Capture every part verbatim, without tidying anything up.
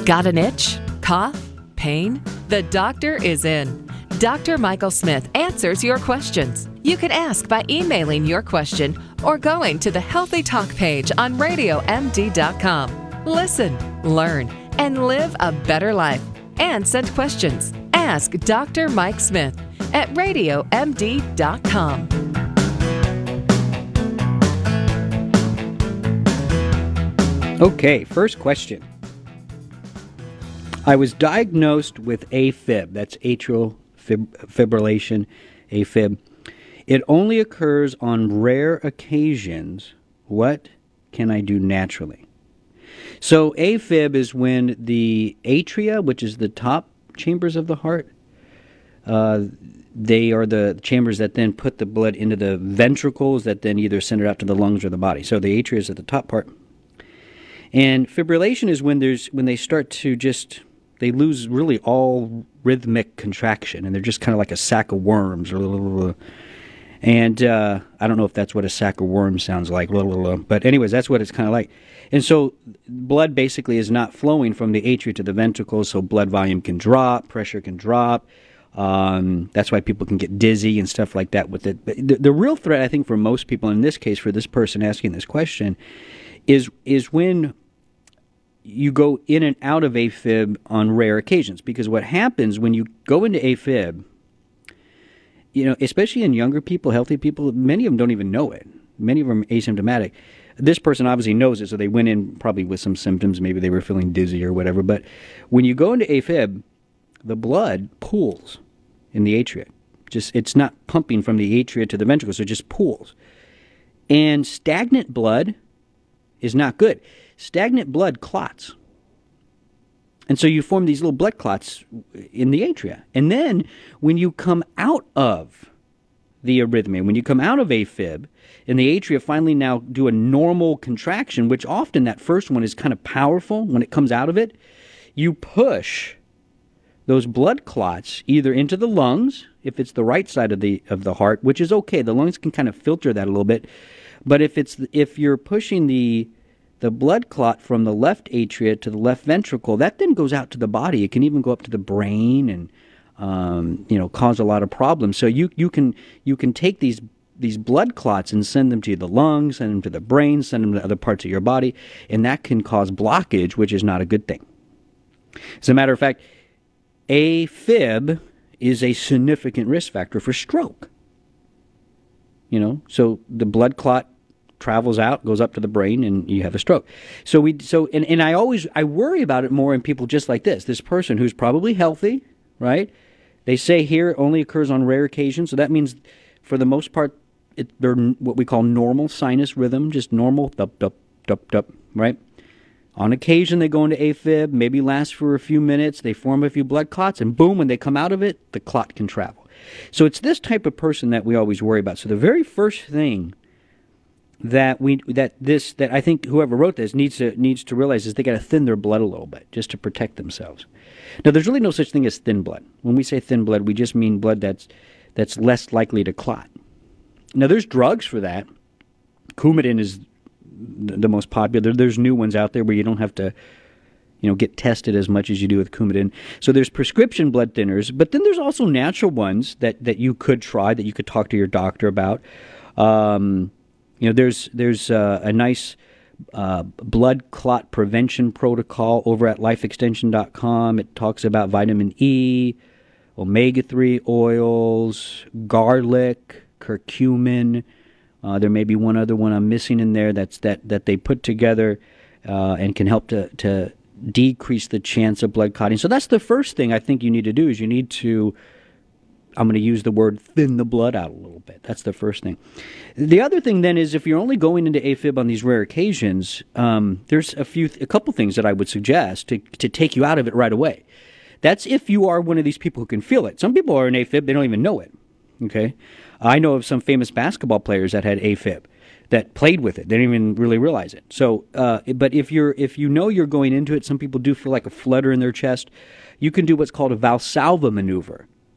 Got an itch? Cough? Pain? The doctor is in. Doctor Michael Smith answers your questions. You can ask by emailing your question or going to the Healthy Talk page on radio m d dot com. Listen, learn, and live a better life. And send questions. Ask Doctor Mike Smith at radio m d dot com. Okay, first question. I was diagnosed with AFib, that's atrial fib- fibrillation, AFib. It only occurs on rare occasions. What can I do naturally? So AFib is when the atria, which is the top chambers of the heart, uh, they are the chambers that then put the blood into the ventricles that then either send it out to the lungs or the body. So the atria is at the top part. And fibrillation is when there's when they start to just, they lose really all rhythmic contraction, and they're just kind of like a sack of worms. And uh, I don't know if that's what a sack of worms sounds like, but anyways, that's what it's kind of like. And so blood basically is not flowing from the atria to the ventricles, so blood volume can drop, pressure can drop. Um, that's why people can get dizzy and stuff like that with it. But the, the real threat, I think, for most people, in this case, for this person asking this question, is is when you go in and out of AFib on rare occasions. Because what happens when you go into AFib, you know, especially in younger people, healthy people, many of them don't even know it. Many of them are asymptomatic. This person obviously knows it, so they went in probably with some symptoms. Maybe they were feeling dizzy or whatever. But when you go into AFib, the blood pools in the atria. Just it's not pumping from the atria to the ventricles, so it just pools. And stagnant blood is not good. Stagnant blood clots. And so you form these little blood clots in the atria. And then when you come out of the arrhythmia, when you come out of AFib, and the atria finally now do a normal contraction, which often that first one is kind of powerful when it comes out of it, you push those blood clots either into the lungs, if it's the right side of the of the heart, which is okay. The lungs can kind of filter that a little bit. But if it's if you're pushing the the blood clot from the left atria to the left ventricle, that then goes out to the body. It can even go up to the brain and um, you know cause a lot of problems. So you you can you can take these these blood clots and send them to the lungs, send them to the brain, send them to other parts of your body, and that can cause blockage, which is not a good thing. As a matter of fact, AFib is a significant risk factor for stroke. You know, so the blood clot travels out, goes up to the brain, and you have a stroke. So we, so, and, and I always, I worry about it more in people just like this. This person who's probably healthy, right? They say here it only occurs on rare occasions, so that means for the most part, it, they're what we call normal sinus rhythm, just normal, dup, dup, dup, dup, right? On occasion, they go into AFib, maybe last for a few minutes, they form a few blood clots, and boom, when they come out of it, the clot can travel. So it's this type of person that we always worry about. So the very first thing that we that this that I think whoever wrote this needs to needs to realize is they got to thin their blood a little bit just to protect themselves. Now, there's really no such thing as thin blood. When we say thin blood, we just mean blood that's that's less likely to clot. Now, there's drugs for that. Coumadin is the most popular. There's new ones out there where you don't have to, you know, get tested as much as you do with Coumadin. So there's prescription blood thinners, but then there's also natural ones that, that you could try, that you could talk to your doctor about. Um, you know, there's there's uh, a nice uh, blood clot prevention protocol over at life extension dot com. It talks about vitamin E, omega three oils, garlic, curcumin. Uh, there may be one other one I'm missing in there that's that, that they put together uh, and can help to, to decrease the chance of blood clotting. So that's the first thing I think you need to do is you need to, I'm going to use the word thin the blood out a little bit. That's the first thing. The other thing then is if you're only going into AFib on these rare occasions, um, there's a few, a couple things that I would suggest to, to take you out of it right away. That's if you are one of these people who can feel it. Some people are in AFib, they don't even know it. Okay, I know of some famous basketball players that had AFib that played with it. They didn't even really realize it. So, uh, but if you're if you know you're going into it, some people do feel like a flutter in their chest. You can do what's called a Valsalva maneuver.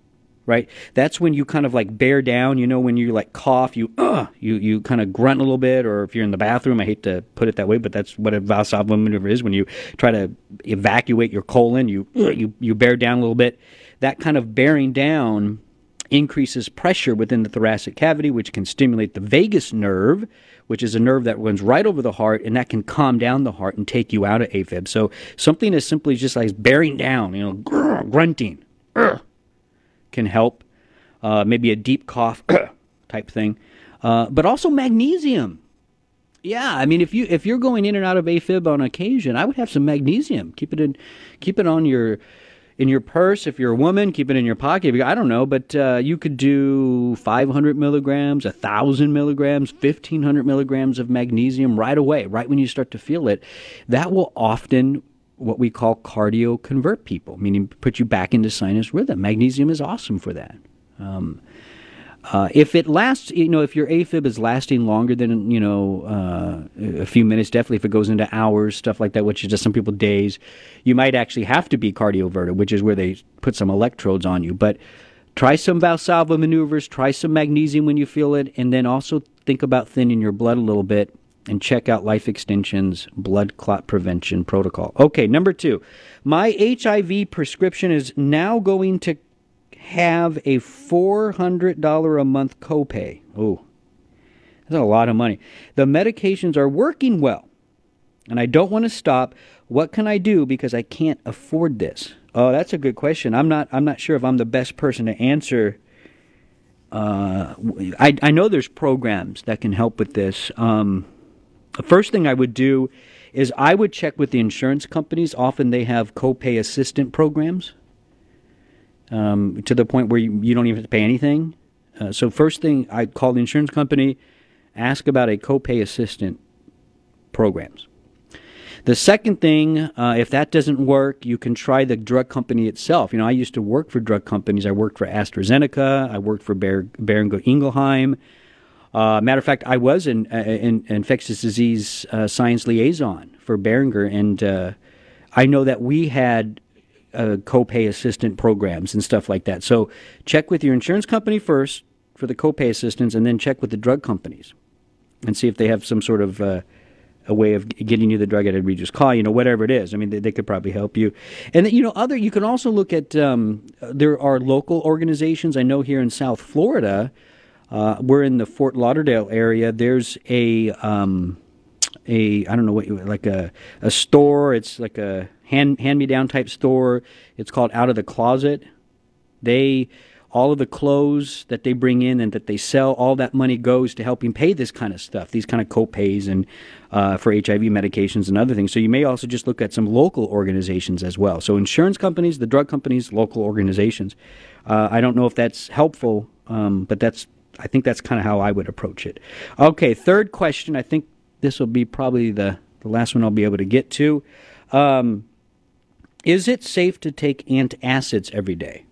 right? That's when you kind of like bear down. You know, when you like cough, you uh, you you kind of grunt a little bit, or if you're in the bathroom, I hate to put it that way, but that's what a Valsalva maneuver is. When you try to evacuate your colon, you uh, you you bear down a little bit. That kind of bearing down increases pressure within the thoracic cavity, which can stimulate the vagus nerve, which is a nerve that runs right over the heart, and that can calm down the heart and take you out of AFib. So something as simply just like bearing down, you know, grr, grunting, grr, can help. Uh, maybe a deep cough type thing. Uh, but also magnesium. Yeah, I mean, if you if you're going in and out of AFib on occasion, I would have some magnesium. Keep it in, keep it on your in your purse. If you're a woman, keep it in your pocket. I don't know, but uh, you could do five hundred milligrams, one thousand milligrams, fifteen hundred milligrams of magnesium right away, right when you start to feel it. That will often what we call cardio convert people, meaning put you back into sinus rhythm. Magnesium is awesome for that. Um, uh, if it lasts, you know, if your AFib is lasting longer than, you know, uh, a few minutes, definitely if it goes into hours, stuff like that, which is just some people days, you might actually have to be cardioverted, which is where they put some electrodes on you. But try some Valsalva maneuvers, try some magnesium when you feel it, and then also think about thinning your blood a little bit and check out Life Extension's blood clot prevention protocol. Okay, number two, my H I V prescription is now going to have a four hundred dollars a month copay. Oh, that's a lot of money. The medications are working well, and I don't want to stop. What can I do because I can't afford this? Oh, that's a good question. I'm not. I'm not sure if I'm the best person to answer. Uh, I I know there's programs that can help with this. Um, the first thing I would do is I would check with the insurance companies. Often they have copay assistant programs. Um, to the point where you, you don't even have to pay anything. Uh, so first thing, I'd call the insurance company, ask about a copay assistant programs. The second thing, uh, if that doesn't work, you can try the drug company itself. You know, I used to work for drug companies. I worked for AstraZeneca. I worked for Ber- Boehringer Ingelheim. Uh, matter of fact, I was an uh, in, infectious disease uh, science liaison for Boehringer, and uh, I know that we had Uh, copay assistant programs and stuff like that. So check with your insurance company first for the copay assistance, and then check with the drug companies and see if they have some sort of uh, a way of getting you the drug at a reduced cost, you know, whatever it is. I mean, they, they could probably help you. And, you know, other, you can also look at, um, there are local organizations. I know here in South Florida, uh, we're in the Fort Lauderdale area. There's a, um, a, I don't know what, like a, a store. It's like a hand, hand-me-down type store. It's called Out of the Closet. They, all of the clothes that they bring in and that they sell, all that money goes to helping pay this kind of stuff, these kind of co-pays and uh, for H I V medications and other things. So you may also just look at some local organizations as well. So insurance companies, the drug companies, local organizations. Uh, I don't know if that's helpful, um, but that's, I think that's kind of how I would approach it. Okay, third question. I think this will be probably the, the last one I'll be able to get to. Um, is it safe to take antacids every day?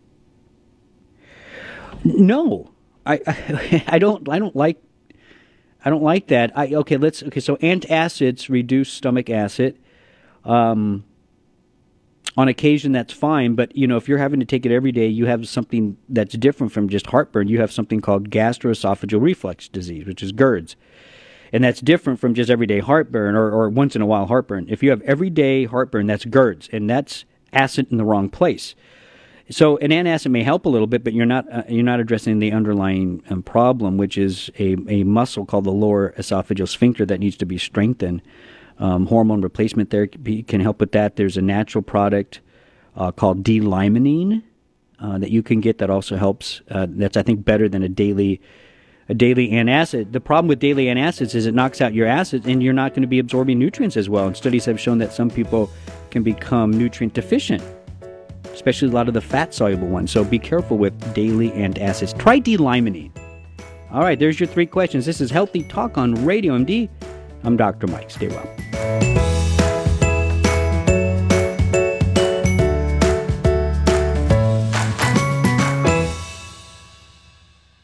No, I, I I don't I don't like I don't like that. I okay let's okay so antacids reduce stomach acid. Um, on occasion that's fine, but you know if you're having to take it every day, you have something that's different from just heartburn. You have something called gastroesophageal reflux disease, which is GERDS. And that's different from just everyday heartburn or, or once in a while heartburn. If you have everyday heartburn, that's GERDS, and that's acid in the wrong place. So an antacid may help a little bit, but you're not uh, you're not addressing the underlying um, problem, which is a, a muscle called the lower esophageal sphincter that needs to be strengthened. Um, hormone replacement therapy can help with that. There's a natural product uh, called D-limonene uh, that you can get that also helps. Uh, that's, I think, better than a daily a daily antacid. The problem with daily antacids is it knocks out your acids, and you're not going to be absorbing nutrients as well. And studies have shown that some people can become nutrient deficient, especially a lot of the fat-soluble ones. So be careful with daily antacids. Try D-limonene. All right, there's your three questions. This is Healthy Talk on Radio M D. I'm Doctor Mike. Stay well.